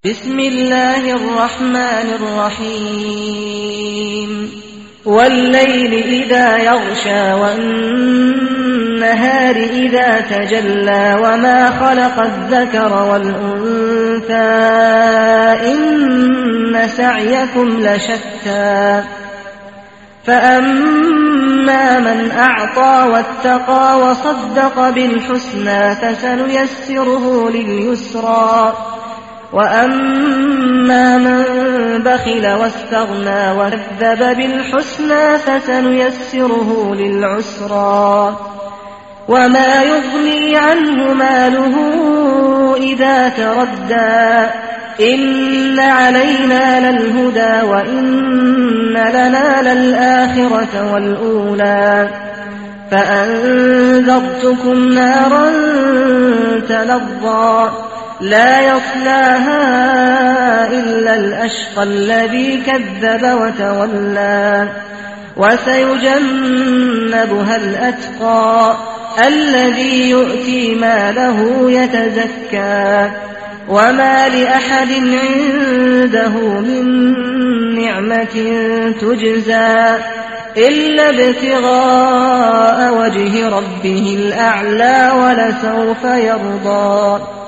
بسم الله الرحمن الرحيم والليل إذا يغشى والنهار إذا تجلى وما خلق الذكر والأنثى إن سعيكم لشتى فأما من أعطى واتقى وصدق بالحسنى فسنيسره لليسرى وأما من بخل واستغنى وكذب بالحسنى فسنيسره للعسرى وما يغني عنه ماله إذا تردى إن علينا للهدى وإن لنا للآخرة والأولى فأنذرتكم نارا تلظى لا يصلاها إلا الأشقى الذي كذب وتولى وسيجنبها الأتقى الذي يؤتي ماله يتزكى وما لأحد عنده من نعمة تجزى إلا ابتغاء وجه ربه الأعلى ولسوف يرضى.